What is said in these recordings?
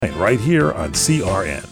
right here on CRN.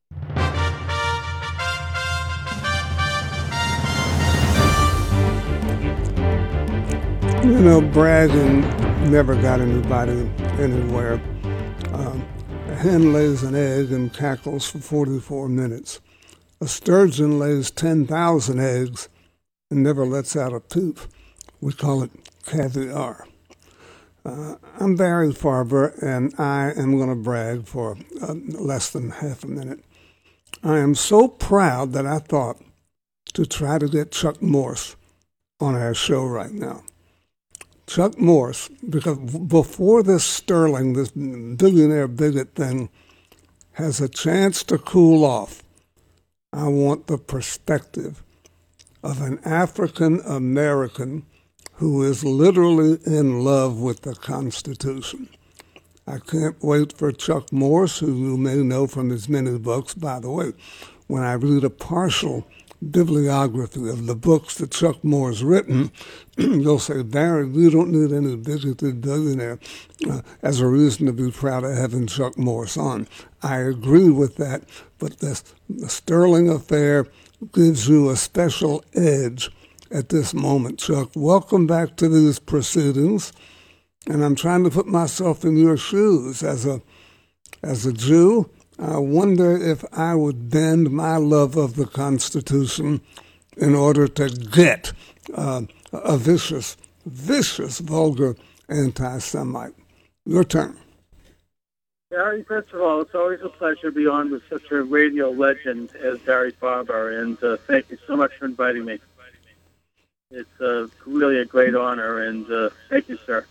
You know, bragging never got anybody anywhere. A hen lays an egg and cackles for 44 minutes. A sturgeon lays 10,000 eggs and never lets out a poop. We call it caviar. I'm Barry Farber, and I am going to brag for less than half a minute. I am so proud that I thought to try to get Chuck Morse on our show right now. Chuck Morse, because before this Sterling, this billionaire bigot thing, has a chance to cool off, I want the perspective of an African American who is literally in love with the Constitution. I can't wait for Chuck Morse, who you may know from his many books. By the way, when I read a partial bibliography of the books that Chuck Moore's written, you'll say, Barry, we don't need any bigoted billionaire as a reason to be proud of having Chuck Morse on. I agree with that, but the Sterling affair gives you a special edge at this moment. Chuck, welcome back to these proceedings, and I'm trying to put myself in your shoes. As a Jew, I wonder if I would bend my love of the Constitution in order to get a vicious, vulgar anti-Semite. Your turn. Barry, first of all, it's always a pleasure to be on with such a radio legend as Barry Farber, and thank you so much for inviting me. It's really a great honor, and thank you, sir.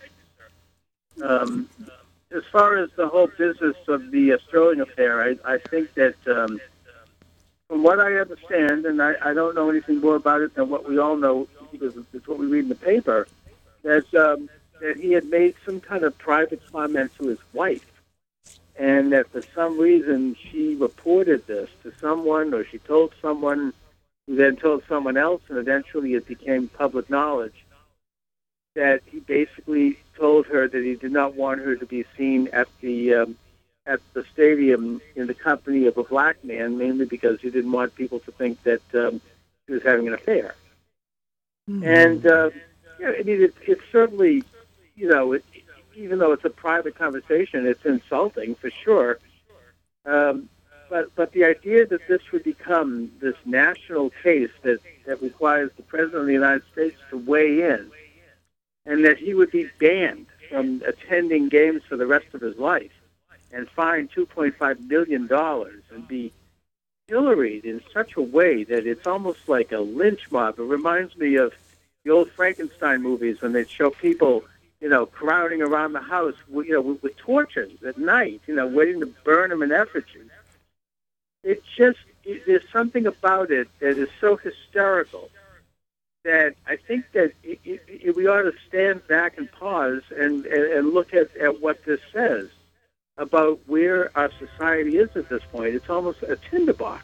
As far as the whole business of the Sterling affair, I think that from what I understand, and I don't know anything more about it than what we all know because it's what we read in the paper, that he had made some kind of private comment to his wife, and that for some reason she reported this to someone, or she told someone, who then told someone else, and eventually it became public knowledge that he basically told her that he did not want her to be seen at the stadium in the company of a black man, mainly because he didn't want people to think that he was having an affair. Mm-hmm. And I mean, it's certainly, even though it's a private conversation, it's insulting for sure. But the idea that this would become this national case that requires the President of the United States to weigh in, and that he would be banned from attending games for the rest of his life and fined $2.5 million and be pilloried in such a way that it's almost like a lynch mob. It reminds me of the old Frankenstein movies when they'd show people, crowding around the house, with torches at night, waiting to burn them in effigy. There's something about it that is so hysterical that I think that we ought to stand back and pause and look at what this says about where our society is at this point. It's almost a tinderbox.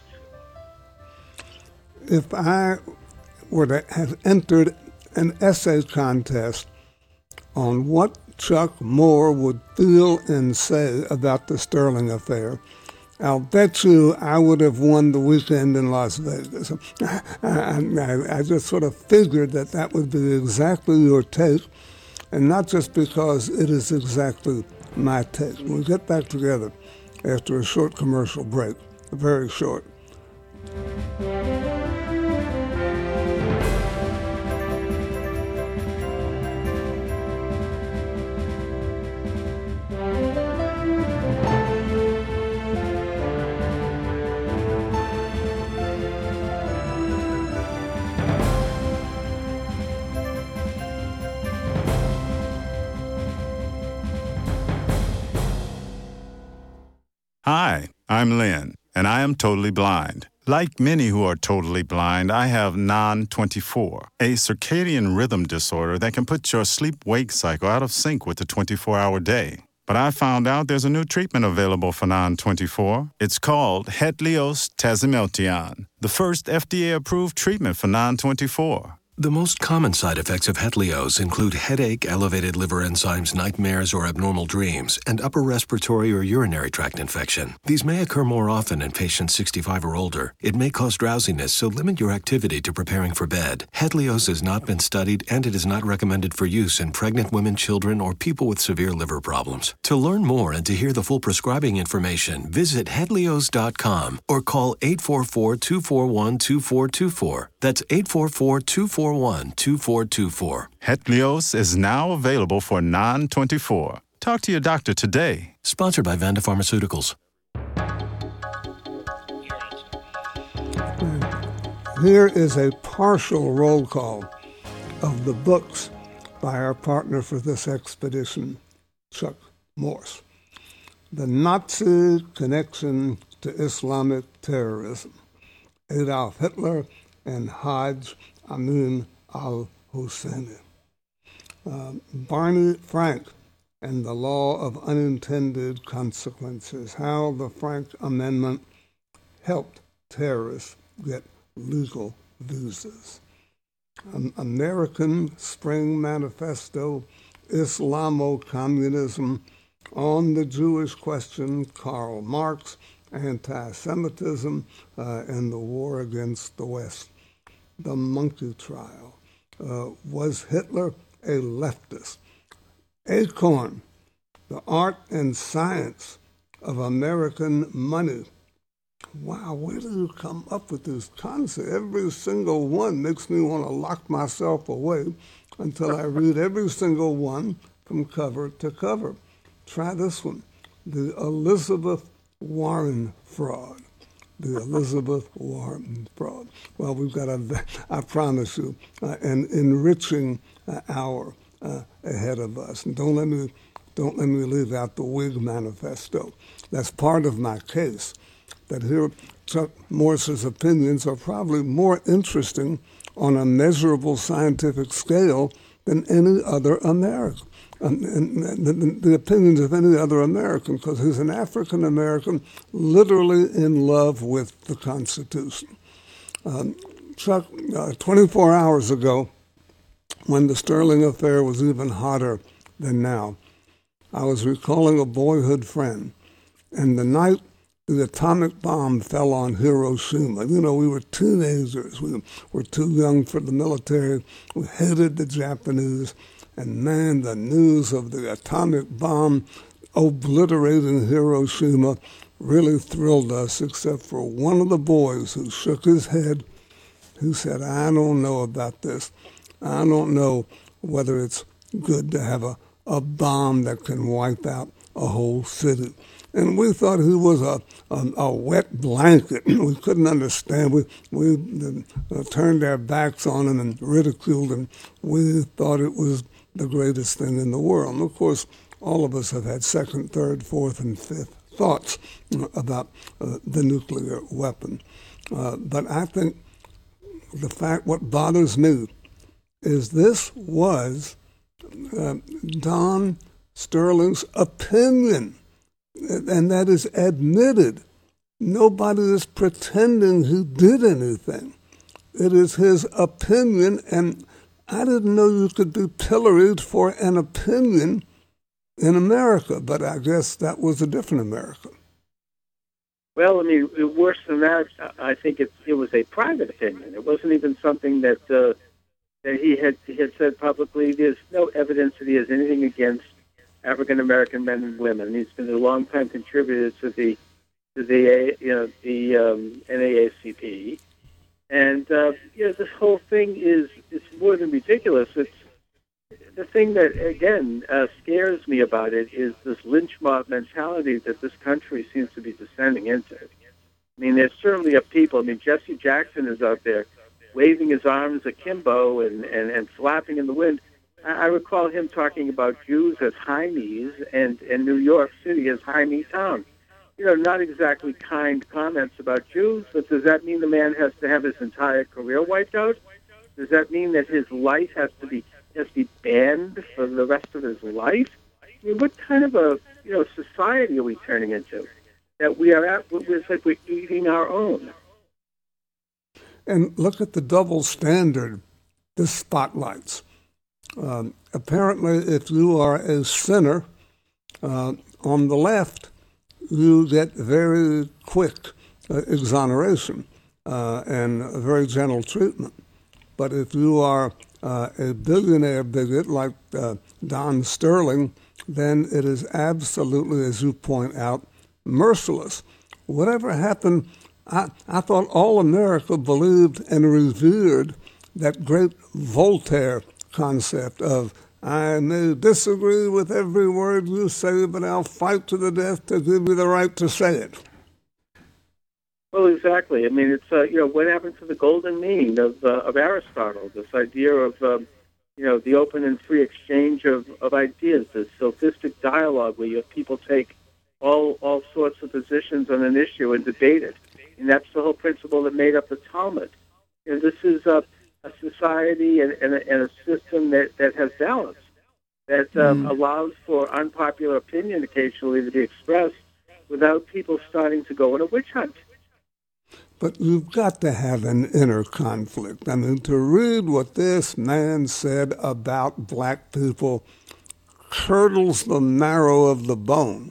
If I were to have entered an essay contest on what Chuck Moore would feel and say about the Sterling affair, I'll bet you I would have won the weekend in Las Vegas. I just sort of figured that would be exactly your take, and not just because it is exactly my take. We'll get back together after a short commercial break, very short. Hi, I'm Lynn, and I am totally blind. Like many who are totally blind, I have Non-24, a circadian rhythm disorder that can put your sleep-wake cycle out of sync with the 24-hour day. But I found out there's a new treatment available for Non-24. It's called Hetlioz Tasimelteon, the first FDA-approved treatment for Non-24. The most common side effects of HETLIOZ include headache, elevated liver enzymes, nightmares or abnormal dreams, and upper respiratory or urinary tract infection. These may occur more often in patients 65 or older. It may cause drowsiness, so limit your activity to preparing for bed. HETLIOZ has not been studied and it is not recommended for use in pregnant women, children, or people with severe liver problems. To learn more and to hear the full prescribing information, visit HETLIOZ.com or call 844-241-2424. That's 844-241-2424. HETLIOZ is now available for non-24. Talk to your doctor today. Sponsored by Vanda Pharmaceuticals. Here is a partial roll call of the books by our partner for this expedition, Chuck Morse. The Nazi Connection to Islamic Terrorism, Adolf Hitler and Hajj Amin al-Husseini. Barney Frank and the Law of Unintended Consequences, how the Frank Amendment helped terrorists get legal visas. American Spring Manifesto, Islamo-Communism, On the Jewish Question, Karl Marx, Anti-Semitism, and the War Against the West. The Monkey Trial. Was Hitler a leftist? Acorn, The Art and Science of American Money. Wow, where do you come up with this concept? Every single one makes me want to lock myself away until I read every single one from cover to cover. Try this one, The Elizabeth Warren Fraud. The Elizabeth Warren Fraud. Well, we've got, I promise you, an enriching hour ahead of us. And don't let me leave out the Whig Manifesto. That's part of my case, that here Chuck Morse's opinions are probably more interesting on a measurable scientific scale than any other American. And the opinions of any other American, because he's an African American literally in love with the Constitution. Chuck, 24 hours ago, when the Sterling affair was even hotter than now, I was recalling a boyhood friend. And the night the atomic bomb fell on Hiroshima, we were teenagers. We were too young for the military. We hated the Japanese. And man, the news of the atomic bomb obliterating Hiroshima really thrilled us, except for one of the boys who shook his head, who said, I don't know about this. I don't know whether it's good to have a bomb that can wipe out a whole city. And we thought he was a wet blanket. We couldn't understand. We turned our backs on him and ridiculed him. We thought it was the greatest thing in the world. And of course, all of us have had second, third, fourth, and fifth thoughts about the nuclear weapon. But I think what bothers me is this was Don Sterling's opinion, and that is admitted. Nobody is pretending he did anything. It is his opinion, and I didn't know you could be pilloried for an opinion in America, but I guess that was a different America. Well, I mean, worse than that, I think it was a private opinion. It wasn't even something that he had said publicly. There's no evidence that he has anything against African American men and women. He's been a long-time contributor to the NAACP. And this whole thing is more than ridiculous. It's the thing that again scares me about it is this lynch mob mentality that this country seems to be descending into. I mean, there's certainly a people. I mean, Jesse Jackson is out there waving his arms akimbo and flapping in the wind. I recall him talking about Jews as high-knees and New York City as high-knee town. Not exactly kind comments about Jews, but does that mean the man has to have his entire career wiped out? Does that mean that his life has to be banned for the rest of his life? I mean, what kind of a society are we turning into? That we are it's like we're eating our own. And look at the double standard the spotlights. Apparently, if you are a sinner on the left, you get very quick exoneration and very gentle treatment. But if you are a billionaire bigot like Don Sterling, then it is absolutely, as you point out, merciless. Whatever happened, I thought all America believed and revered that great Voltaire concept of, I may disagree with every word you say, but I'll fight to the death to give you the right to say it. Well, exactly. I mean, it's what happened to the golden mean of Aristotle? This idea of the open and free exchange of ideas, this sophistic dialogue where you have people take all sorts of positions on an issue and debate it, and that's the whole principle that made up the Talmud. This is a society and a system that has balance, that allows for unpopular opinion occasionally to be expressed without people starting to go on a witch hunt. But you've got to have an inner conflict. I mean, to read what this man said about black people curdles the marrow of the bone.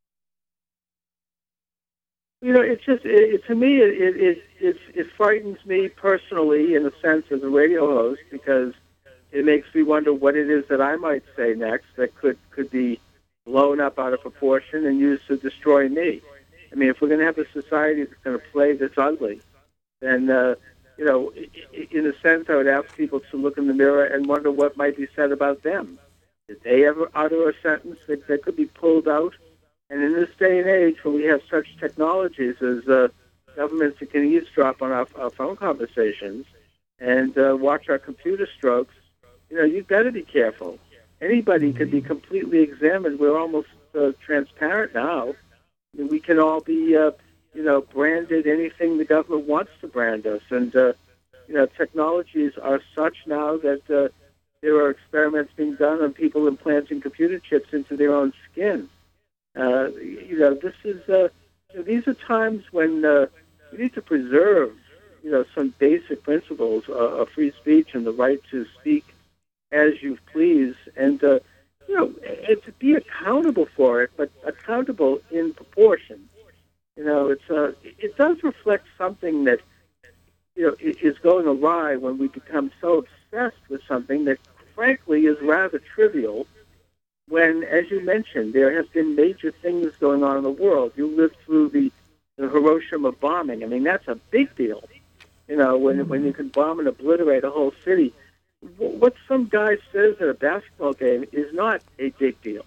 To me, it frightens me personally, in a sense, as a radio host, because it makes me wonder what it is that I might say next that could be blown up out of proportion and used to destroy me. I mean, if we're going to have a society that's going to play this ugly, then, in a sense, I would ask people to look in the mirror and wonder what might be said about them. Did they ever utter a sentence that could be pulled out? And in this day and age, when we have such technologies as governments that can eavesdrop on our phone conversations and watch our computer strokes, you've got to be careful. Anybody could be completely examined. We're almost transparent now. I mean, we can all be, branded anything the government wants to brand us. And, technologies are such now that there are experiments being done on people implanting computer chips into their own skin. This is these are times when we need to preserve, some basic principles of free speech and the right to speak as you please, and and to be accountable for it, but accountable in proportion. It does reflect something that is going awry when we become so obsessed with something that, frankly, is rather trivial. When, as you mentioned, there have been major things going on in the world. You lived through the Hiroshima bombing. I mean, that's a big deal. When you can bomb and obliterate a whole city. What some guy says at a basketball game is not a big deal.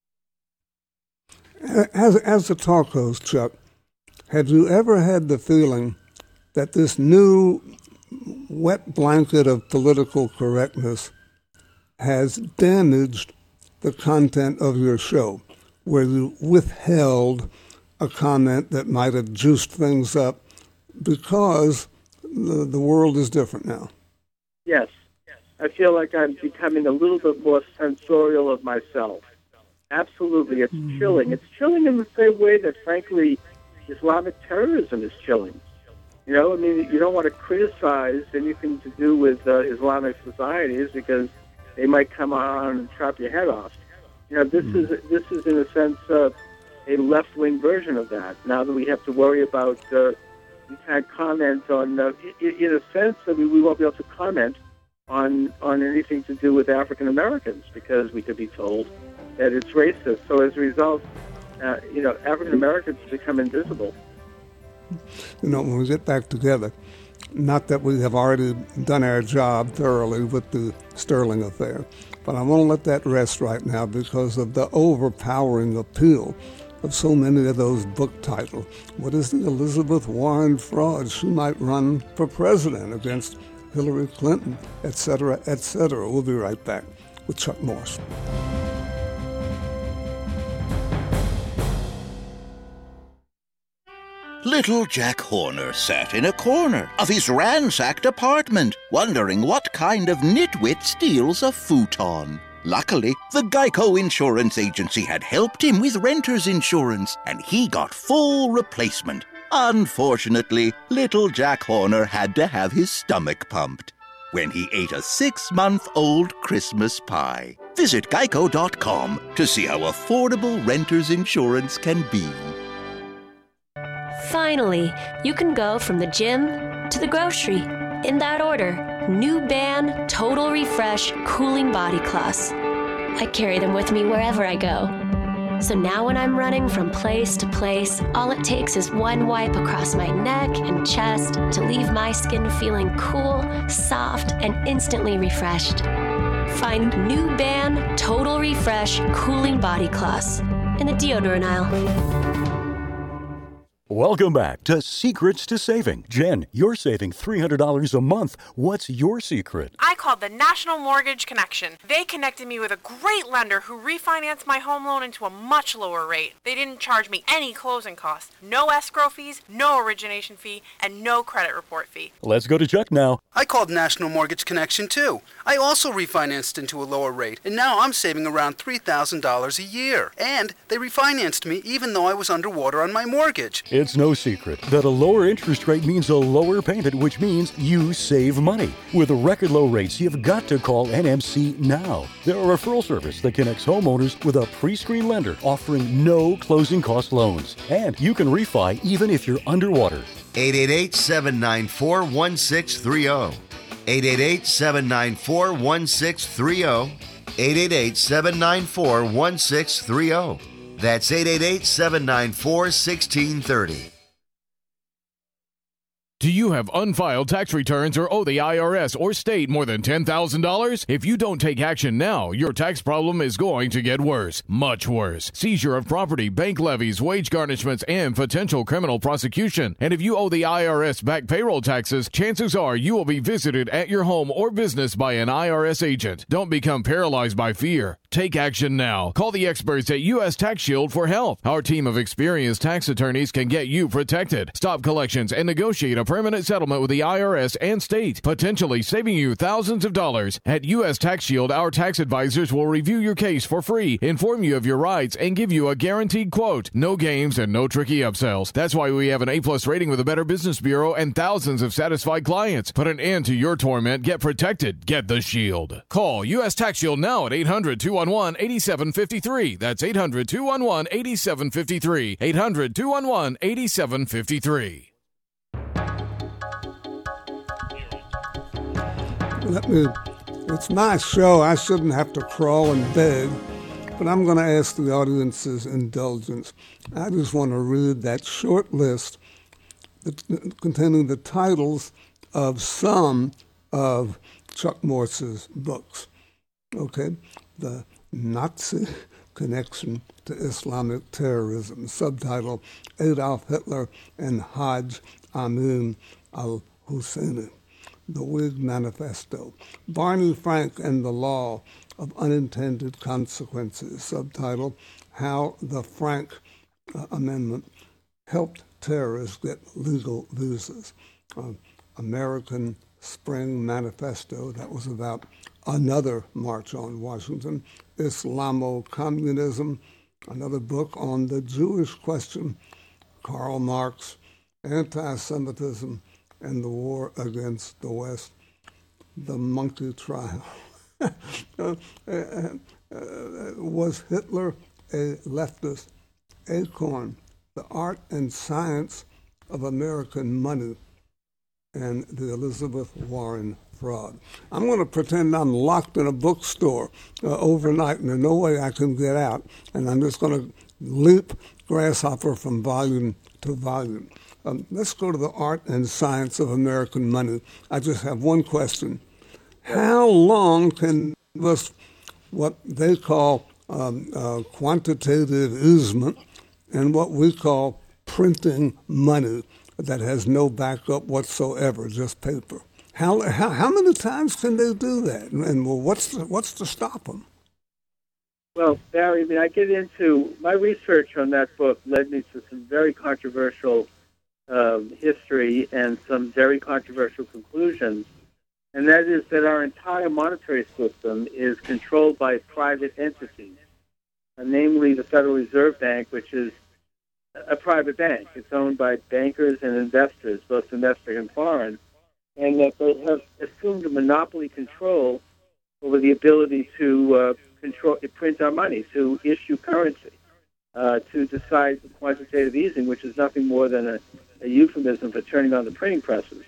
As a talk host, Chuck, have you ever had the feeling that this new wet blanket of political correctness has damaged the content of your show, where you withheld a comment that might have juiced things up because the world is different now? Yes. I feel like I'm becoming a little bit more sensorial of myself. Absolutely. It's chilling. It's chilling in the same way that, frankly, Islamic terrorism is chilling. You don't want to criticize anything to do with Islamic societies because they might come on and chop your head off. This is in a sense a left-wing version of that. Now that we have to worry about, we can't comment on, in a sense, we won't be able to comment on anything to do with African Americans because we could be told that it's racist. So as a result, African Americans become invisible. When we get back together, not that we have already done our job thoroughly with the Sterling affair, but I won't let that rest right now because of the overpowering appeal of so many of those book titles. What is the Elizabeth Warren fraud? She might run for president against Hillary Clinton, et cetera, et cetera. We'll be right back with Chuck Morse. Little Jack Horner sat in a corner of his ransacked apartment, wondering what kind of nitwit steals a futon. Luckily, the Geico Insurance Agency had helped him with renter's insurance, and he got full replacement. Unfortunately, little Jack Horner had to have his stomach pumped. when he ate a 6-month-old Christmas pie. Visit Geico.com to see how affordable renter's insurance can be. Finally, you can go from the gym to the grocery. In that order, New Ban Total Refresh Cooling Body Cloths. I carry them with me wherever I go. So now when I'm running from place to place, all it takes is one wipe across my neck and chest to leave my skin feeling cool, soft, and instantly refreshed. Find New Ban Total Refresh Cooling Body Cloths in the deodorant aisle. Welcome back to Secrets to Saving. Jen, you're saving $300 a month. What's your secret? I called the National Mortgage Connection. They connected me with a great lender who refinanced my home loan into a much lower rate. They didn't charge me any closing costs, no escrow fees, no origination fee, and no credit report fee. Let's go to Chuck now. I called National Mortgage Connection too. I also refinanced into a lower rate, and now I'm saving around $3,000 a year. And they refinanced me even though I was underwater on my mortgage. It's no secret that a lower interest rate means a lower payment, which means you save money. With record low rates, you've got to call NMC now. They're a referral service that connects homeowners with a pre-screened lender offering no closing cost loans. And you can refi even if you're underwater. 888-794-1630. 888-794-1630. 888-794-1630. That's 888-794-1630. Do you have unfiled tax returns or owe the IRS or state more than $10,000? If you don't take action now, your tax problem is going to get worse, much worse. Seizure of property, bank levies, wage garnishments, and potential criminal prosecution. And if you owe the IRS back payroll taxes, chances are you will be visited at your home or business by an IRS agent. Don't become paralyzed by fear. Take action now. Call the experts at U.S. Tax Shield for help. Our team of experienced tax attorneys can get you protected, stop collections, and negotiate a permanent settlement with the IRS and state, potentially saving you thousands of dollars. At U.S. Tax Shield, our tax advisors will review your case for free, inform you of your rights, and give you a guaranteed quote. No games and no tricky upsells. That's why we have an A+ rating with the Better Business Bureau and thousands of satisfied clients. Put an end to your torment. Get protected. Get the Shield. Call U.S. Tax Shield now at 800-211-8753. That's 800-211-8753. 800-211-8753. It's my show. I shouldn't have to crawl and beg, but I'm going to ask the audience's indulgence. I just want to read that short list containing the titles of some of Chuck Morse's books. Okay? The Nazi Connection to Islamic Terrorism, subtitle Adolf Hitler and Hajj Amin al-Husseini. The Whig Manifesto, Barney Frank and the Law of Unintended Consequences, subtitle, How the Frank Amendment Helped Terrorists Get Legal Visas. American Spring Manifesto, that was about another march on Washington. Islamo-Communism, another book on the Jewish question. Karl Marx, Anti-Semitism, and the War Against the West, the Monkey Trial. Was Hitler a leftist? Acorn, The Art and Science of American Money, and the Elizabeth Warren Fraud. I'm going to pretend I'm locked in a bookstore overnight, and there's no way I can get out, and I'm just going to leap grasshopper from volume to volume. Let's go to The Art and Science of American Money. I just have one question. How long can this, what they call quantitative easement and what we call printing money that has no backup whatsoever, just paper, how many times can they do that? And well, what's to stop them? Well, Barry, I get into my research on that book led me to some very controversial history and some very controversial conclusions, and that is that our entire monetary system is controlled by private entities, namely the Federal Reserve Bank, which is a private bank. It's owned by bankers and investors, both domestic and foreign, and that they have assumed a monopoly control over the ability to print our money, to issue currency, to decide quantitative easing, which is nothing more than a euphemism for turning on the printing presses.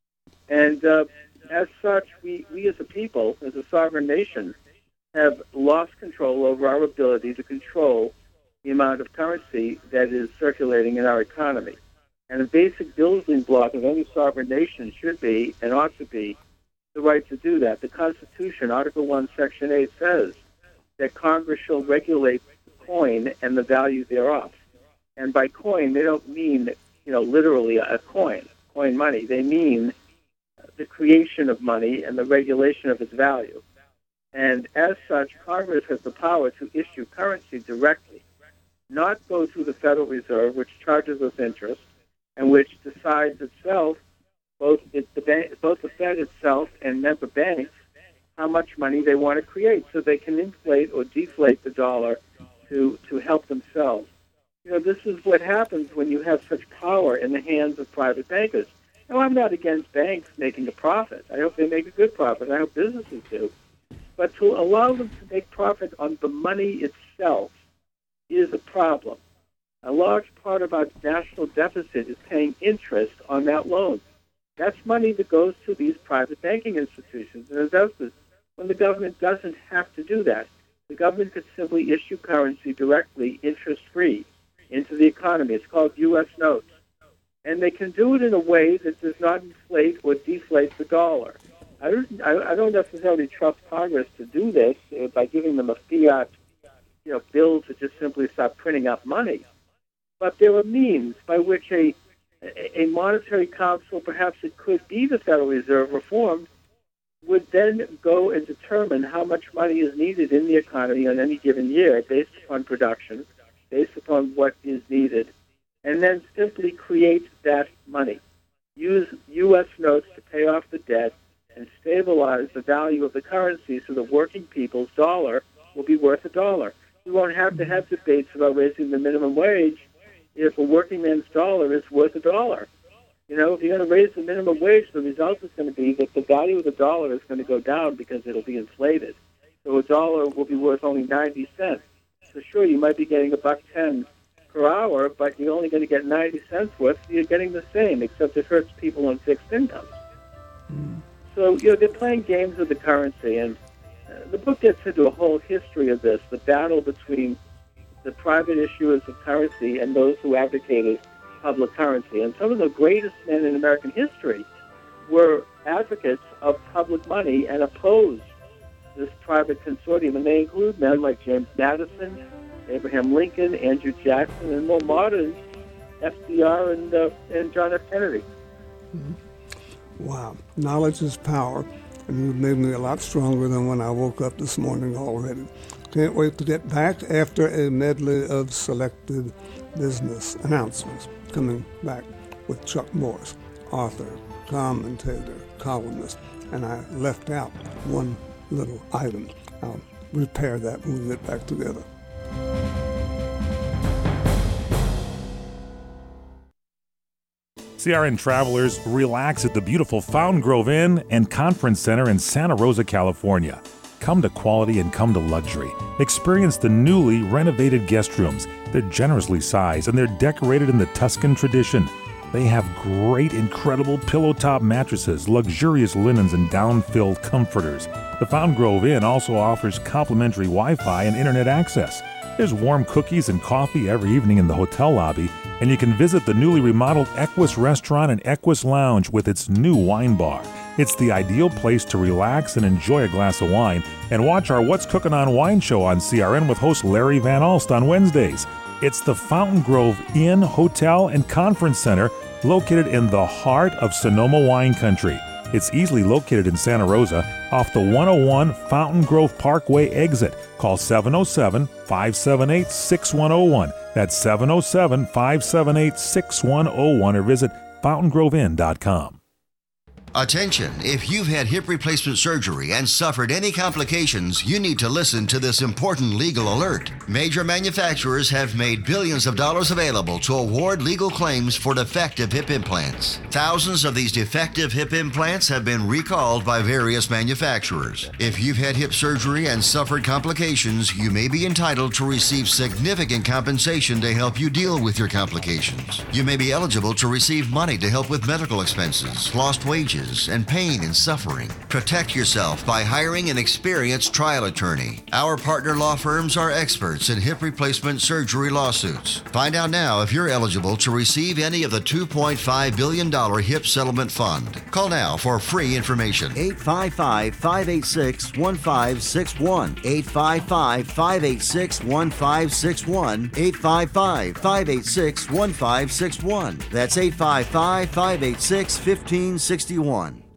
And as such, we as a people, as a sovereign nation, have lost control over our ability to control the amount of currency that is circulating in our economy. And a basic building block of any sovereign nation should be, and ought to be, the right to do that. The Constitution, Article 1, Section 8, says that Congress shall regulate the coin and the value thereof. And by coin, they don't mean, literally a coin money. They mean the creation of money and the regulation of its value. And as such, Congress has the power to issue currency directly, not go through the Federal Reserve, which charges us interest, and which decides itself, both the Fed itself and member banks, how much money they want to create so they can inflate or deflate the dollar to help themselves. This is what happens when you have such power in the hands of private bankers. Now, I'm not against banks making a profit. I hope they make a good profit. I hope businesses do. But to allow them to make profit on the money itself is a problem. A large part of our national deficit is paying interest on that loan. That's money that goes to these private banking institutions and investors when the government doesn't have to do that. The government could simply issue currency directly, interest-free, into the economy. It's called U.S. notes. And they can do it in a way that does not inflate or deflate the dollar. I don't necessarily trust Congress to do this by giving them a fiat, bill to just simply stop printing up money. But there are means by which a monetary council, perhaps it could be the Federal Reserve reformed, would then go and determine how much money is needed in the economy on any given year based upon production, based upon what is needed, and then simply create that money. Use U.S. notes to pay off the debt and stabilize the value of the currency so the working people's dollar will be worth $1. We won't have to have debates about raising the minimum wage if a working man's dollar is worth $1. If you're going to raise the minimum wage, the result is going to be that the value of the dollar is going to go down because it'll be inflated. So $1 will be worth only 90 cents. So sure, you might be getting $1.10 per hour, but you're only going to get 90 cents worth. So you're getting the same, except it hurts people on fixed incomes. So, they're playing games with the currency, and the book gets into a whole history of this, the battle between the private issuers of currency and those who advocated public currency. And some of the greatest men in American history were advocates of public money and opposed this private consortium. And they include men like James Madison, Abraham Lincoln, Andrew Jackson, and more modern FDR and John F. Kennedy. Wow. Knowledge is power, and you've made me a lot stronger than when I woke up this morning already. Can't wait to get back after a medley of selected business announcements. Coming back with Chuck Morse, author, commentator, columnist, and I left out one little item. I'll repair that when we get back together. CRN travelers, relax at the beautiful Fountain Grove Inn and Conference Center in Santa Rosa, California. Come to quality and come to luxury. Experience the newly renovated guest rooms. They're generously sized and they're decorated in the Tuscan tradition. They have great, incredible pillow-top mattresses, luxurious linens, and down-filled comforters. The Fountain Grove Inn also offers complimentary Wi-Fi and internet access. There's warm cookies and coffee every evening in the hotel lobby, and you can visit the newly remodeled Equus Restaurant and Equus Lounge with its new wine bar. It's the ideal place to relax and enjoy a glass of wine and watch our What's Cooking on Wine show on CRN with host Larry Van Alst on Wednesdays. It's the Fountain Grove Inn, Hotel, and Conference Center located in the heart of Sonoma wine country. It's easily located in Santa Rosa off the 101 Fountain Grove Parkway exit. Call 707-578-6101. That's 707-578-6101 or visit fountaingroveinn.com. Attention, if you've had hip replacement surgery and suffered any complications, you need to listen to this important legal alert. Major manufacturers have made billions of dollars available to award legal claims for defective hip implants. Thousands of these defective hip implants have been recalled by various manufacturers. If you've had hip surgery and suffered complications, you may be entitled to receive significant compensation to help you deal with your complications. You may be eligible to receive money to help with medical expenses, lost wages, and pain and suffering. Protect yourself by hiring an experienced trial attorney. Our partner law firms are experts in hip replacement surgery lawsuits. Find out now if you're eligible to receive any of the $2.5 billion HIP settlement fund. Call now for free information. 855-586-1561. 855-586-1561. 855-586-1561. That's 855-586-1561.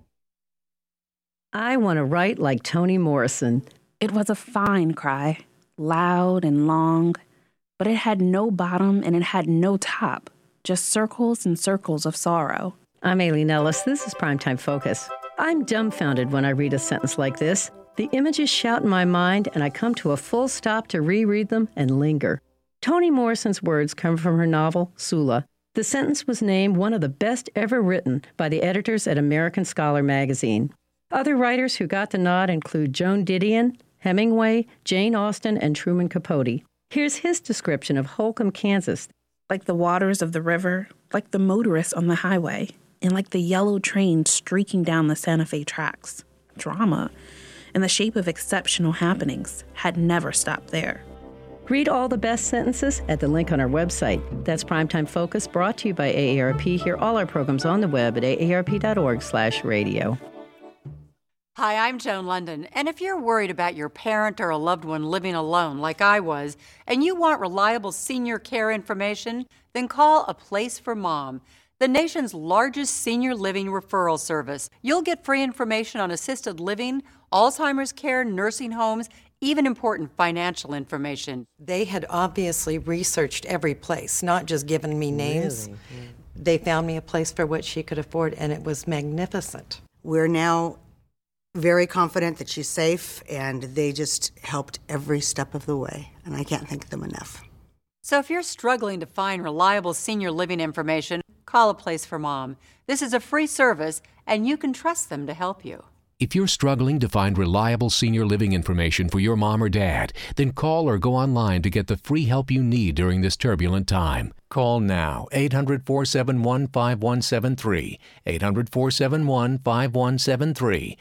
I want to write like Toni Morrison. It was a fine cry, loud and long, but it had no bottom and it had no top, just circles and circles of sorrow. I'm Aileen Ellis. This is Primetime Focus. I'm dumbfounded when I read a sentence like this. The images shout in my mind, and I come to a full stop to reread them and linger. Toni Morrison's words come from her novel, Sula. The sentence was named one of the best ever written by the editors at American Scholar magazine. Other writers who got the nod include Joan Didion, Hemingway, Jane Austen, and Truman Capote. Here's his description of Holcomb, Kansas. Like the waters of the river, like the motorists on the highway, and like the yellow train streaking down the Santa Fe tracks. Drama, in the shape of exceptional happenings, had never stopped there. Read all the best sentences at the link on our website. That's Primetime Focus, brought to you by AARP. Hear all our programs on the web at aarp.org/radio. Hi, I'm Joan London, and if you're worried about your parent or a loved one living alone like I was, and you want reliable senior care information, then call A Place for Mom, the nation's largest senior living referral service. You'll get free information on assisted living, Alzheimer's care, nursing homes, even important financial information. They had obviously researched every place, not just given me names. Really? Yeah. They found me a place for what she could afford, and it was magnificent. We're now very confident that she's safe, and they just helped every step of the way, and I can't thank them enough. So if you're struggling to find reliable senior living information, call A Place for Mom. This is a free service, and you can trust them to help you. If you're struggling to find reliable senior living information for your mom or dad, then call or go online to get the free help you need during this turbulent time. Call now, 800-471-5173, 800-471-5173.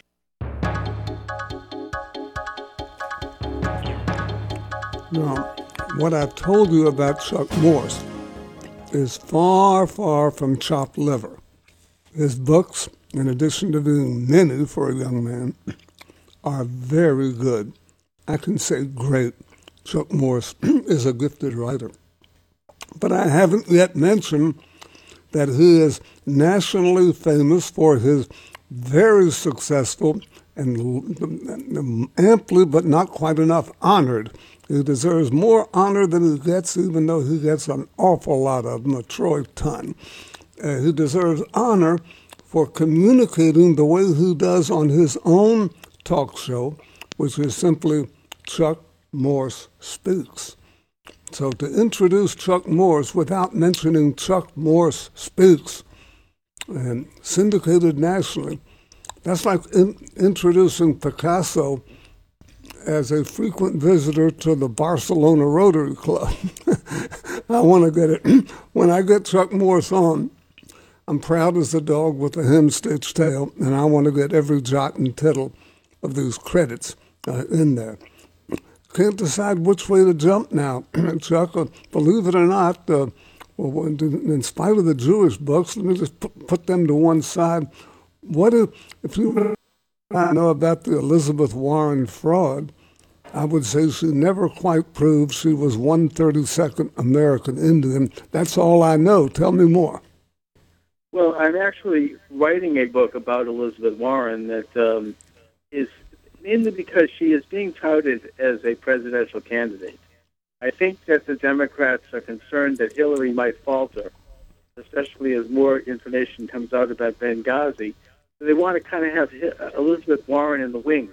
Now, what I've told you about Chuck Morse is far, far from chopped liver. His books, in addition to being many for a young man, are very good. I can say great. Chuck Morse is a gifted writer. But I haven't yet mentioned that he is nationally famous for his very successful and amply but not quite enough honored. He deserves more honor than he gets, even though he gets an awful lot of them, a Troy ton. He deserves honor for communicating the way he does on his own talk show, which is simply Chuck Morse Speaks. So to introduce Chuck Morse without mentioning Chuck Morse Speaks, and syndicated nationally, that's like introducing Picasso as a frequent visitor to the Barcelona Rotary Club. I want to get it. When I get Chuck Morse on, I'm proud as a dog with a hem-stitched tail, and I want to get every jot and tittle of these credits in there. Can't decide which way to jump now, Chuck. Believe it or not, in spite of the Jewish books, let me just put them to one side. What if you know about the Elizabeth Warren fraud? I would say she never quite proved she was 1/32nd American Indian. That's all I know. Tell me more. Well, I'm actually writing a book about Elizabeth Warren that is mainly because she is being touted as a presidential candidate. I think that the Democrats are concerned that Hillary might falter, especially as more information comes out about Benghazi. So they want to kind of have Elizabeth Warren in the wings.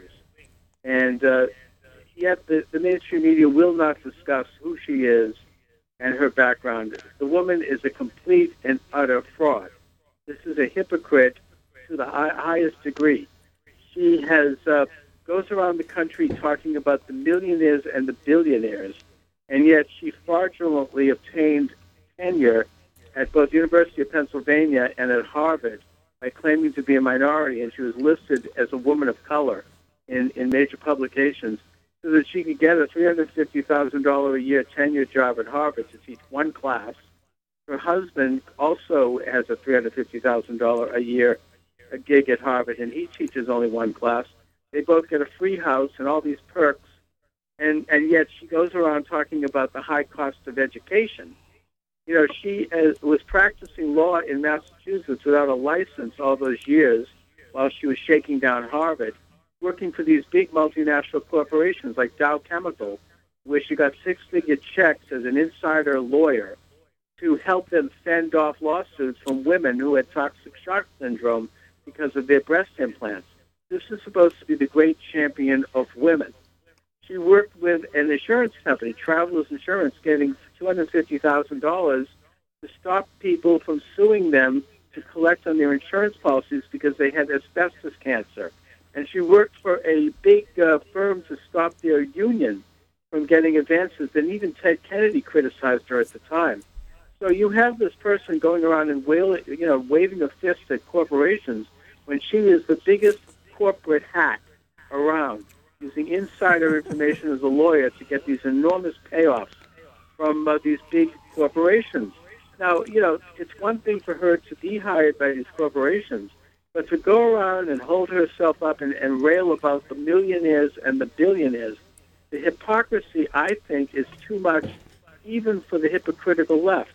And yet the mainstream media will not discuss who she is and her background. The woman is a complete and utter fraud. This is a hypocrite to the highest degree. She has goes around the country talking about the millionaires and the billionaires, and yet she fraudulently obtained tenure at both University of Pennsylvania and at Harvard by claiming to be a minority, and she was listed as a woman of color in major publications so that she could get a $350,000 a year tenure job at Harvard to teach one class. Her husband also has a $350,000 a year a gig at Harvard, and he teaches only one class. They both get a free house and all these perks, and yet she goes around talking about the high cost of education. You know, she was practicing law in Massachusetts without a license all those years while she was shaking down Harvard, working for these big multinational corporations like Dow Chemical, where she got six-figure checks as an insider lawyer to help them fend off lawsuits from women who had toxic shock syndrome because of their breast implants. This is supposed to be the great champion of women. She worked with an insurance company, Travelers Insurance, getting $250,000 to stop people from suing them to collect on their insurance policies because they had asbestos cancer. And she worked for a big firm to stop their union from getting advances. And even Ted Kennedy criticized her at the time. So you have this person going around and waving a fist at corporations when she is the biggest corporate hack around, using insider information as a lawyer to get these enormous payoffs from these big corporations. Now, you know, it's one thing for her to be hired by these corporations, but to go around and hold herself up and rail about the millionaires and the billionaires, the hypocrisy, I think, is too much even for the hypocritical left.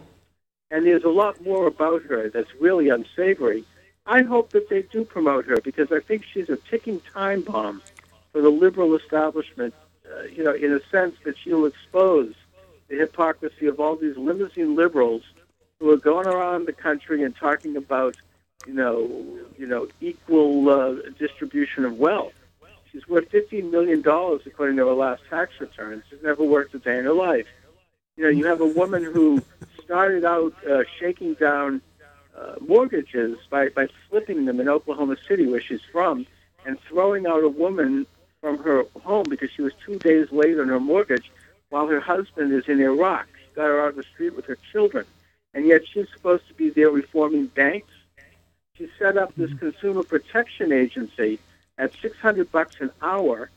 And there's a lot more about her that's really unsavory. I hope that they do promote her because I think she's a ticking time bomb for the liberal establishment, in a sense that she'll expose the hypocrisy of all these limousine liberals who are going around the country and talking about, equal distribution of wealth. She's worth $15 million according to her last tax returns. She's never worked a day in her life. You know, you have a woman who started out shaking down mortgages by flipping them in Oklahoma City, where she's from, and throwing out a woman from her home because she was 2 days late on her mortgage while her husband is in Iraq. She got her out of the street with her children. And yet she's supposed to be there reforming banks. She set up this consumer protection agency at $600 an hour,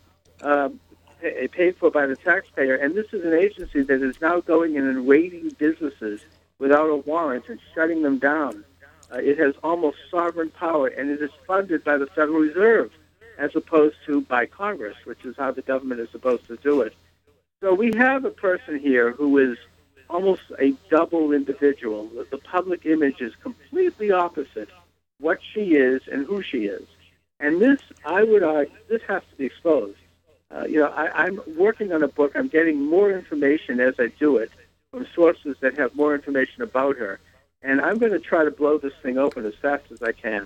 paid for by the taxpayer. And this is an agency that is now going in and raiding businesses without a warrant and shutting them down. It has almost sovereign power, and it is funded by the Federal Reserve as opposed to by Congress, which is how the government is supposed to do it. So we have a person here who is almost a double individual. The public image is completely opposite what she is and who she is. And this, I would argue, this has to be exposed. I'm working on a book. I'm getting more information as I do it from sources that have more information about her. And I'm going to try to blow this thing open as fast as I can.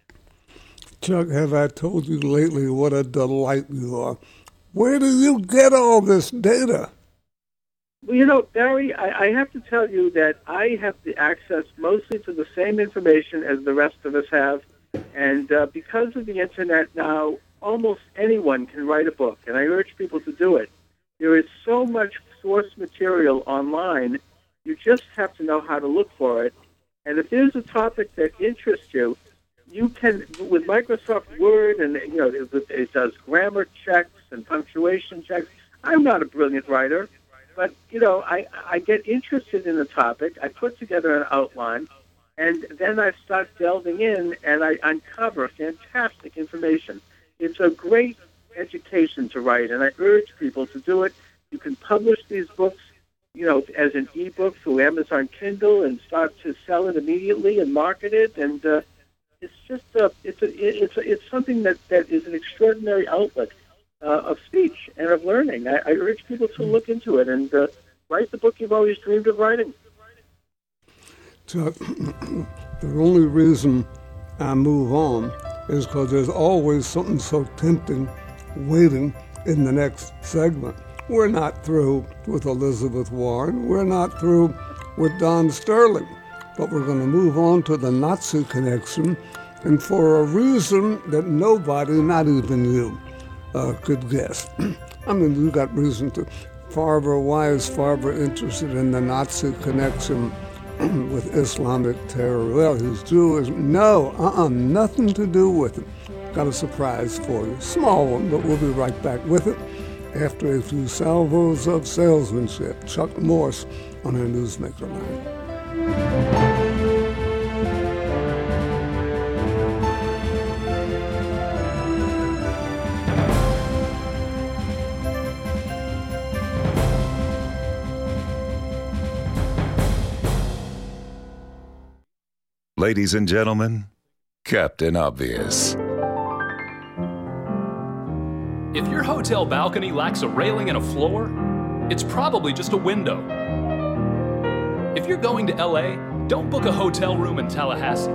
Chuck, have I told you lately what a delight you are? Where do you get all this data? Well, Barry, I have to tell you that I have the access mostly to the same information as the rest of us have. And because of the Internet now, almost anyone can write a book. And I urge people to do it. There is so much source material online. You just have to know how to look for it. And if there's a topic that interests you, you can, with Microsoft Word, and it does grammar checks and punctuation checks. I'm not a brilliant writer, but I get interested in the topic. I put together an outline, and then I start delving in, and I uncover fantastic information. It's a great education to write, and I urge people to do it. You can publish these books, as an ebook through Amazon Kindle and start to sell it immediately and market it. And it's just it's something that is an extraordinary outlet of speech and of learning. I urge people to look into it and write the book you've always dreamed of writing. So the only reason I move on is because there's always something so tempting waiting in the next segment. We're not through with Elizabeth Warren. We're not through with Don Sterling. But we're going to move on to the Nazi connection, and for a reason that nobody, not even you, could guess. I mean, you got reason to. Farber, why is Farber interested in the Nazi connection with Islamic terror? Well, he's Jewish. No, nothing to do with it. Got a surprise for you. Small one, but we'll be right back with it after a few salvos of salesmanship. Chuck Morse on our Newsmaker line. Ladies and gentlemen, Captain Obvious. If your hotel balcony lacks a railing and a floor, it's probably just a window. If you're going to LA, don't book a hotel room in Tallahassee.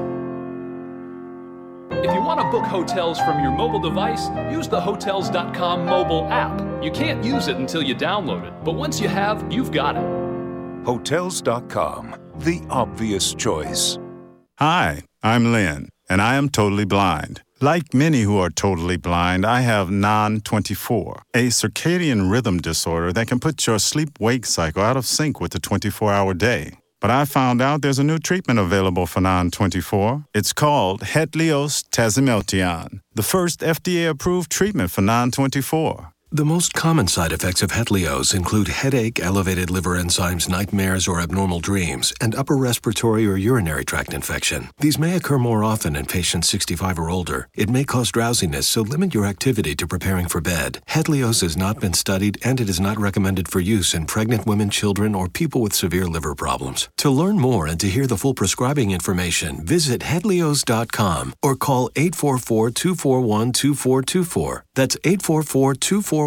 If you want to book hotels from your mobile device, use the Hotels.com mobile app. You can't use it until you download it, but once you have, you've got it. Hotels.com, the obvious choice. Hi, I'm Lynn, and I am totally blind. Like many who are totally blind, I have non-24, a circadian rhythm disorder that can put your sleep-wake cycle out of sync with the 24-hour day. But I found out there's a new treatment available for non-24. It's called Hetlioz Tazimiltian, the first FDA-approved treatment for non-24. The most common side effects of Hetlioz include headache, elevated liver enzymes, nightmares or abnormal dreams, and upper respiratory or urinary tract infection. These may occur more often in patients 65 or older. It may cause drowsiness, so limit your activity to preparing for bed. Hetlioz has not been studied, and it is not recommended for use in pregnant women, children, or people with severe liver problems. To learn more and to hear the full prescribing information, visit Hetlioz.com or call 844-241-2424. That's 844-241-2424.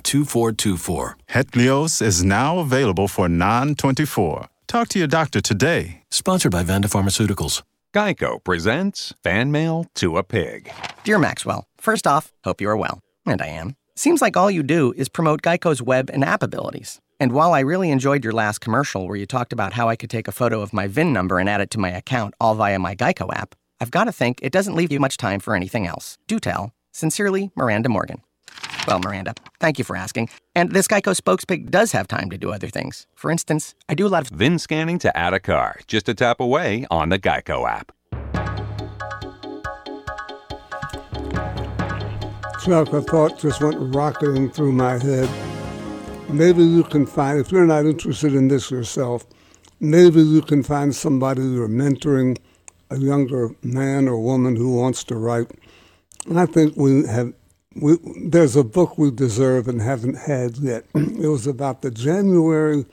Hetlioz is now available for non-24. Talk to your doctor today. Sponsored by Vanda Pharmaceuticals. Geico presents Fan Mail to a Pig. Dear Maxwell, first off, hope you are well. And I am. Seems like all you do is promote Geico's web and app abilities. And while I really enjoyed your last commercial where you talked about how I could take a photo of my VIN number and add it to my account all via my Geico app, I've got to think it doesn't leave you much time for anything else. Do tell. Sincerely, Miranda Morgan. Well, Miranda, thank you for asking. And this Geico spokespig does have time to do other things. For instance, I do a lot of VIN scanning to add a car, just a tap away on the Geico app. Chuck, a thought just went rocketing through my head. Maybe you can find, if you're not interested in this yourself, maybe you can find somebody you're mentoring, a younger man or woman who wants to write. And I think there's a book we deserve and haven't had yet. It was about the January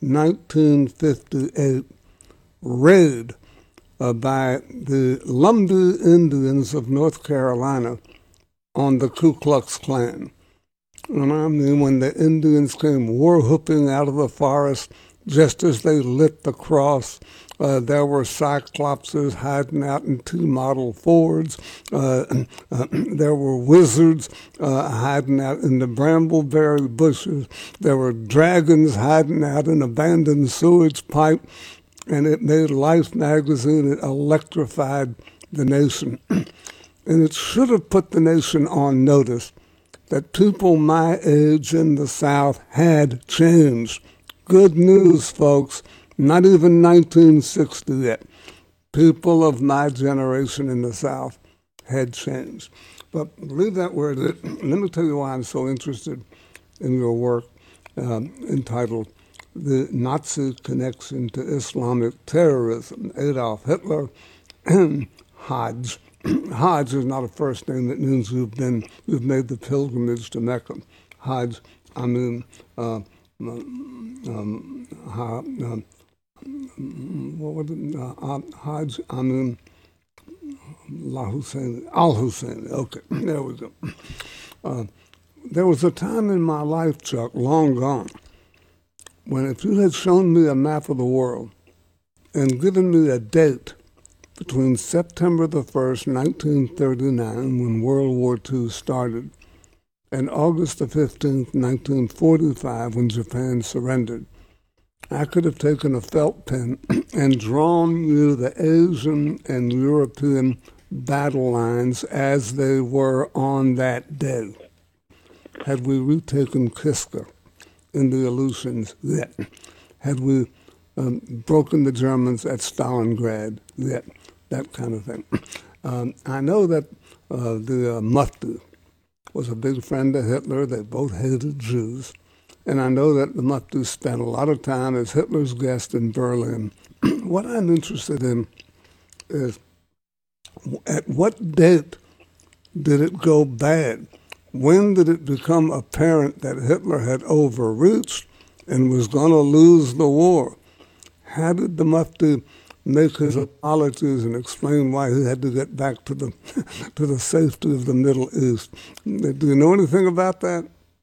1958 raid by the Lumbee Indians of North Carolina on the Ku Klux Klan. And I mean, when the Indians came war-whooping out of the forest, just as they lit the cross, there were cyclopses hiding out in two model Fords. There were wizards hiding out in the brambleberry bushes. There were dragons hiding out in abandoned sewage pipe. And it made Life magazine, it electrified the nation. And it should have put the nation on notice that people my age in the South had changed. Good news, folks. Not even 1960 yet. People of my generation in the South had changed. But leave that where it is. Let me tell you why I'm so interested in your work entitled The Nazi Connection to Islamic Terrorism, Adolf Hitler and Hajj. Hajj is not a first name. That means you've made the pilgrimage to Mecca. Hajj, I mean, what was it? Hajj, I mean, Al-Hussein. Okay, there we go. There was a time in my life, Chuck, long gone, when if you had shown me a map of the world and given me a date between September the 1st, 1939, when World War II started, and August the 15th, 1945, when Japan surrendered. I could have taken a felt pen and drawn you the Asian and European battle lines as they were on that day. Had we retaken Kiska in the Aleutians, yet? Had we broken the Germans at Stalingrad, yet? That kind of thing. I know that the Mufti was a big friend of Hitler. They both hated Jews. And I know that the Mufti spent a lot of time as Hitler's guest in Berlin. What I'm interested in is, at what date did it go bad? When did it become apparent that Hitler had overreached and was going to lose the war? How did the Mufti make his apologies and explain why he had to get back to the to the safety of the Middle East? Do you know anything about that?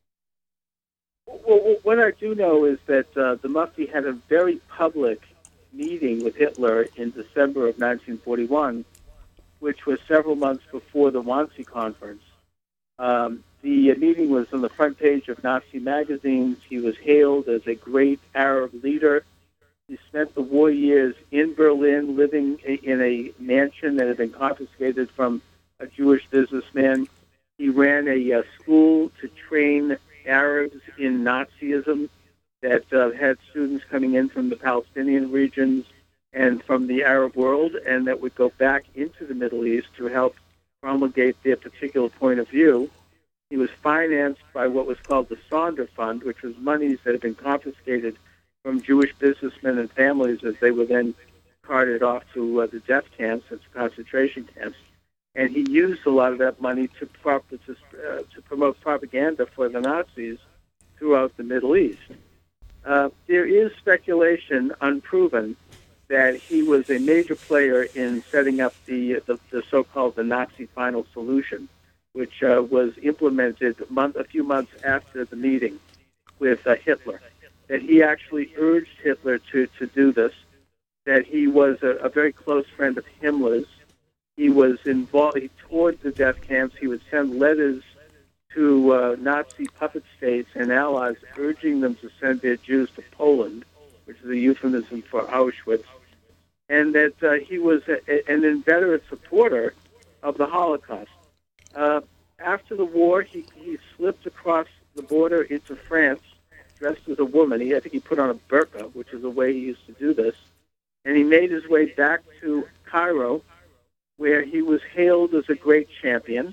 Well, what I do know is that the Mufti had a very public meeting with Hitler in December of 1941, which was several months before the Wannsee Conference. The meeting was on the front page of Nazi magazines. He was hailed as a great Arab leader. He spent the war years in Berlin, living in a mansion that had been confiscated from a Jewish businessman. He ran a school to train Arabs in Nazism that had students coming in from the Palestinian regions and from the Arab world, and that would go back into the Middle East to help promulgate their particular point of view. He was financed by what was called the Sonder Fund, which was monies that had been confiscated from Jewish businessmen and families as they were then carted off to the death camps and concentration camps. And he used a lot of that money to promote propaganda for the Nazis throughout the Middle East. There is speculation, unproven, that he was a major player in setting up the so-called the Nazi Final Solution, which was implemented a few months after the meeting with Hitler. That he actually urged Hitler to do this, that he was a very close friend of Himmler's. He was involved, he toured the death camps. He would send letters to Nazi puppet states and allies urging them to send their Jews to Poland, which is a euphemism for Auschwitz, and that he was an inveterate supporter of the Holocaust. After the war, he slipped across the border into France, dressed as a woman. I think he put on a burqa, which is a way he used to do this, and he made his way back to Cairo, where he was hailed as a great champion.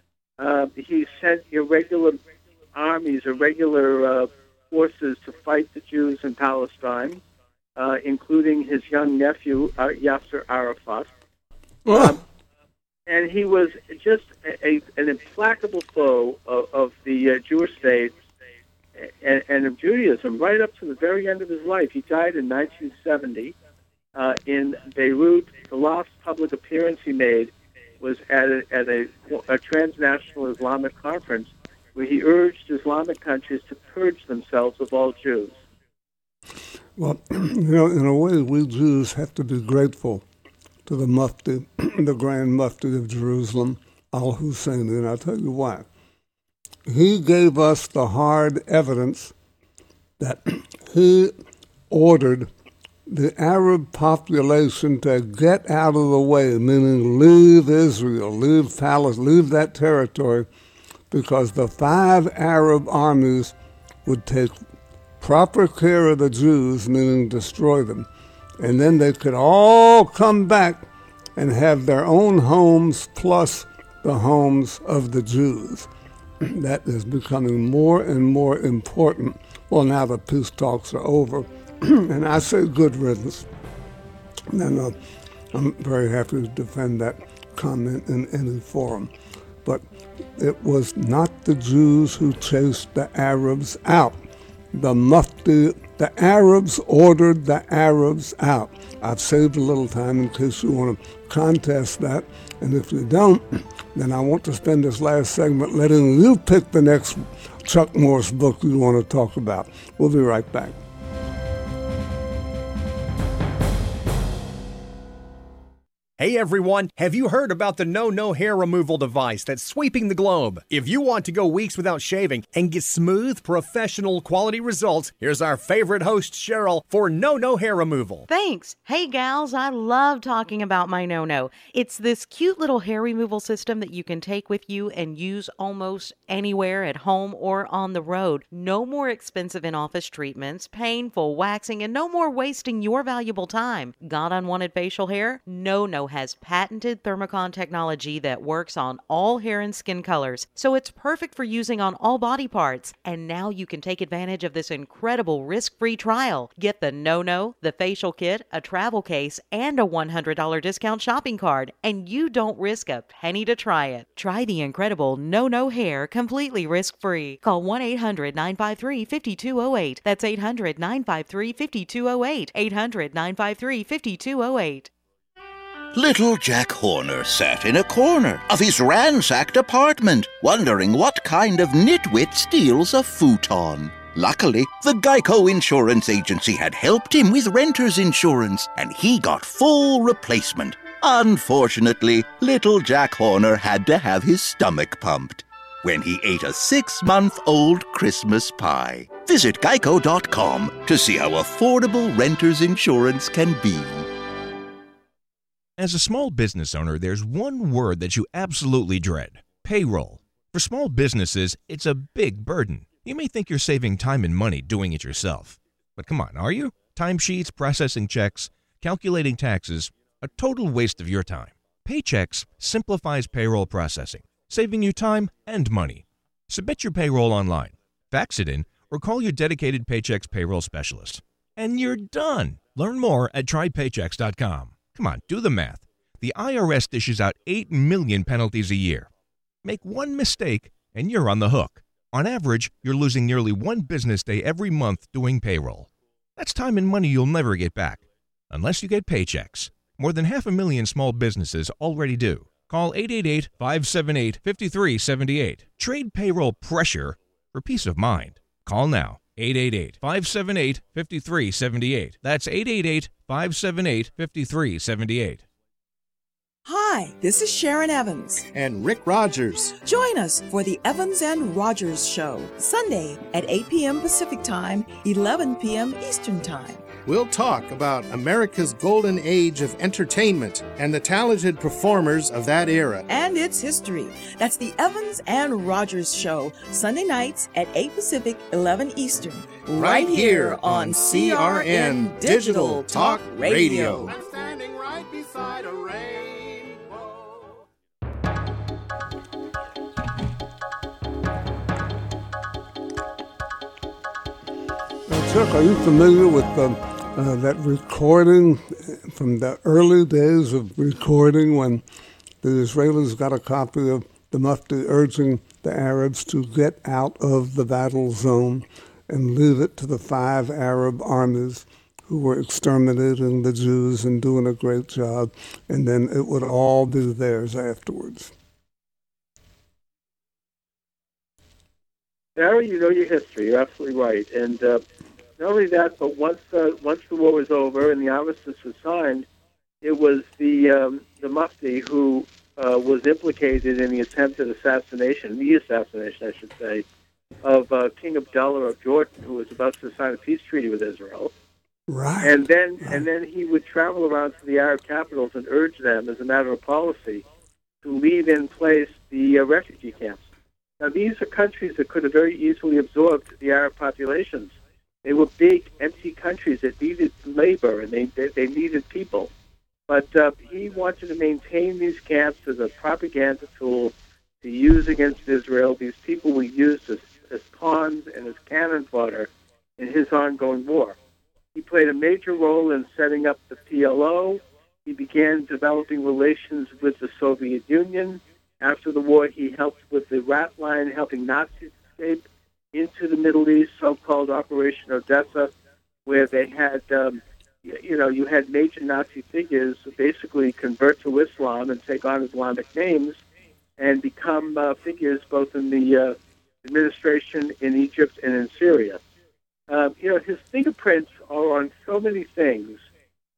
He sent irregular armies, irregular forces to fight the Jews in Palestine, including his young nephew, Yasser Arafat. And he was just an implacable foe of the Jewish state and of Judaism right up to the very end of his life. He died in 1970 in Beirut. The last public appearance he made was at a transnational Islamic conference where he urged Islamic countries to purge themselves of all Jews. Well, in a way, we Jews have to be grateful to the Mufti, the Grand Mufti of Jerusalem, al-Husseini, and I'll tell you why. He gave us the hard evidence that he ordered the Arab population to get out of the way, meaning leave Israel, leave Palestine, leave that territory, because the 5 Arab armies would take proper care of the Jews, meaning destroy them, and then they could all come back and have their own homes plus the homes of the Jews. That is becoming more and more important. Well, now the peace talks are over, and I say good riddance. And I'm very happy to defend that comment in any forum. But it was not the Jews who chased the Arabs out. The Mufti, the Arabs ordered the Arabs out. I've saved a little time in case you want to contest that. And if you don't, then I want to spend this last segment letting you pick the next Chuck Morse book you want to talk about. We'll be right back. Hey everyone, have you heard about the No hair removal device that's sweeping the globe? If you want to go weeks without shaving and get smooth, professional quality results, here's our favorite host, Cheryl, for No hair removal. Thanks. Hey gals, I love talking about my No. It's this cute little hair removal system that you can take with you and use almost anywhere at home or on the road. No more expensive in-office treatments, painful waxing, and no more wasting your valuable time. Got unwanted facial hair? No has patented Thermocon technology that works on all hair and skin colors, so it's perfect for using on all body parts. And now you can take advantage of this incredible risk-free trial. Get the No, the facial kit, a travel case, and a $100 discount shopping card, and you don't risk a penny to try it. Try the incredible No hair completely risk-free. Call 1-800-953-5208. That's 800-953-5208. 800-953-5208. Little Jack Horner sat in a corner of his ransacked apartment, wondering what kind of nitwit steals a futon. Luckily, the Geico Insurance Agency had helped him with renter's insurance, and he got full replacement. Unfortunately, little Jack Horner had to have his stomach pumped when he ate a 6-month-old Christmas pie. Visit geico.com to see how affordable renter's insurance can be. As a small business owner, there's one word that you absolutely dread: payroll. For small businesses, it's a big burden. You may think you're saving time and money doing it yourself. But come on, are you? Timesheets, processing checks, calculating taxes, a total waste of your time. Paychex simplifies payroll processing, saving you time and money. Submit your payroll online, fax it in, or call your dedicated Paychex payroll specialist. And you're done. Learn more at trypaychex.com. Come on, do the math. The IRS dishes out 8 million penalties a year. Make one mistake and you're on the hook. On average, you're losing nearly one business day every month doing payroll. That's time and money you'll never get back, unless you get Paychex. More than 500,000 small businesses already do. Call 888-578-5378. Trade payroll pressure for peace of mind. Call now. 888-578-5378. That's 888-578-5378. Hi, this is Sharon Evans. And Rick Rogers. Join us for the Evans and Rogers Show, Sunday at 8 p.m. Pacific Time, 11 p.m. Eastern Time. We'll talk about America's golden age of entertainment and the talented performers of that era. And its history. That's the Evans and Rogers Show, Sunday nights at 8 Pacific, 11 Eastern. Right here on CRN Digital Talk Radio. I'm standing right beside a rainbow. Chuck, are you familiar with that recording from the early days of recording when the Israelis got a copy of the Mufti urging the Arabs to get out of the battle zone and leave it to the 5 Arab armies who were exterminating the Jews and doing a great job, and then it would all be theirs afterwards? Barry, you know your history. You're absolutely right. And not only that, but once the war was over and the armistice was signed, it was the Mufti who was implicated in the attempted assassination, I should say, of King Abdullah of Jordan, who was about to sign a peace treaty with Israel. Right. And then he would travel around to the Arab capitals and urge them, as a matter of policy, to leave in place the refugee camps. Now, these are countries that could have very easily absorbed the Arab populations. They were big, empty countries that needed labor, and they needed people. But he wanted to maintain these camps as a propaganda tool to use against Israel. These people were used as pawns and as cannon fodder in his ongoing war. He played a major role in setting up the PLO. He began developing relations with the Soviet Union. After the war, he helped with the Rat Line, helping Nazis escape into the Middle East, so-called Operation Odessa, where they had, you had major Nazi figures basically convert to Islam and take on Islamic names and become figures both in the administration in Egypt and in Syria. His fingerprints are on so many things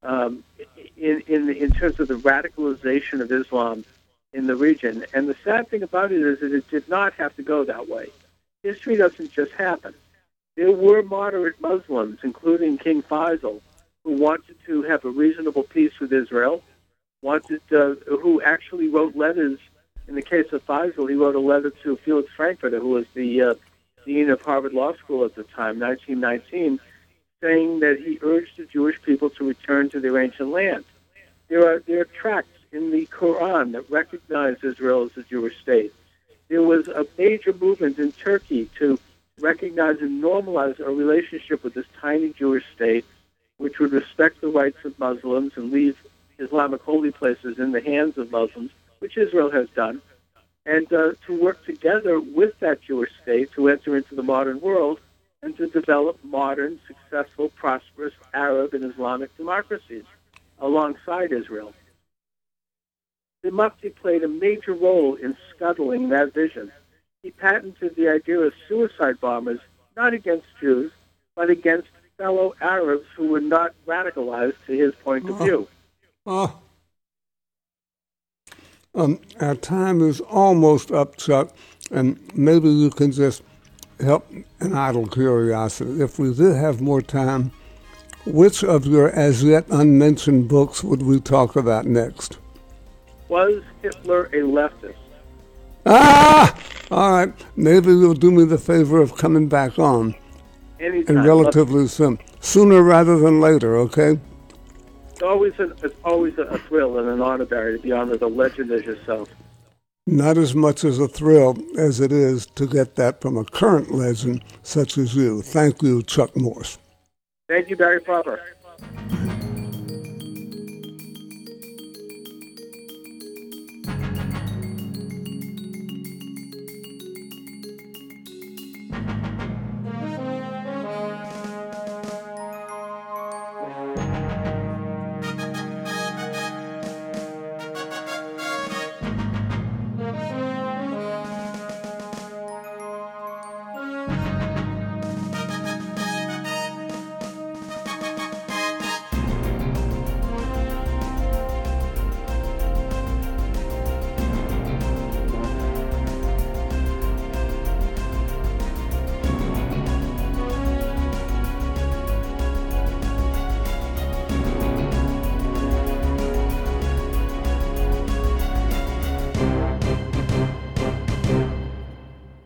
in terms of the radicalization of Islam in the region. And the sad thing about it is that it did not have to go that way. History doesn't just happen. There were moderate Muslims, including King Faisal, who wanted to have a reasonable peace with Israel, who actually wrote letters. In the case of Faisal, he wrote a letter to Felix Frankfurter, who was the dean of Harvard Law School at the time, 1919, saying that he urged the Jewish people to return to their ancient land. There are tracts in the Quran that recognize Israel as a Jewish state. There was a major movement in Turkey to recognize and normalize a relationship with this tiny Jewish state, which would respect the rights of Muslims and leave Islamic holy places in the hands of Muslims, which Israel has done, and to work together with that Jewish state to enter into the modern world and to develop modern, successful, prosperous Arab and Islamic democracies alongside Israel. The Mufti played a major role in scuttling that vision. He patented the idea of suicide bombers, not against Jews, but against fellow Arabs who were not radicalized to his point of view. Our time is almost up, Chuck, and maybe you can just help an idle curiosity. If we did have more time, which of your as yet unmentioned books would we talk about next? Was Hitler a leftist? All right. Maybe you'll do me the favor of coming back on. Anytime. And relatively soon. Sooner rather than later, okay? It's always a thrill and an honor, Barry, to be on with a legend as yourself. Not as much as a thrill as it is to get that from a current legend such as you. Thank you, Chuck Morse. Thank you, Barry Popper.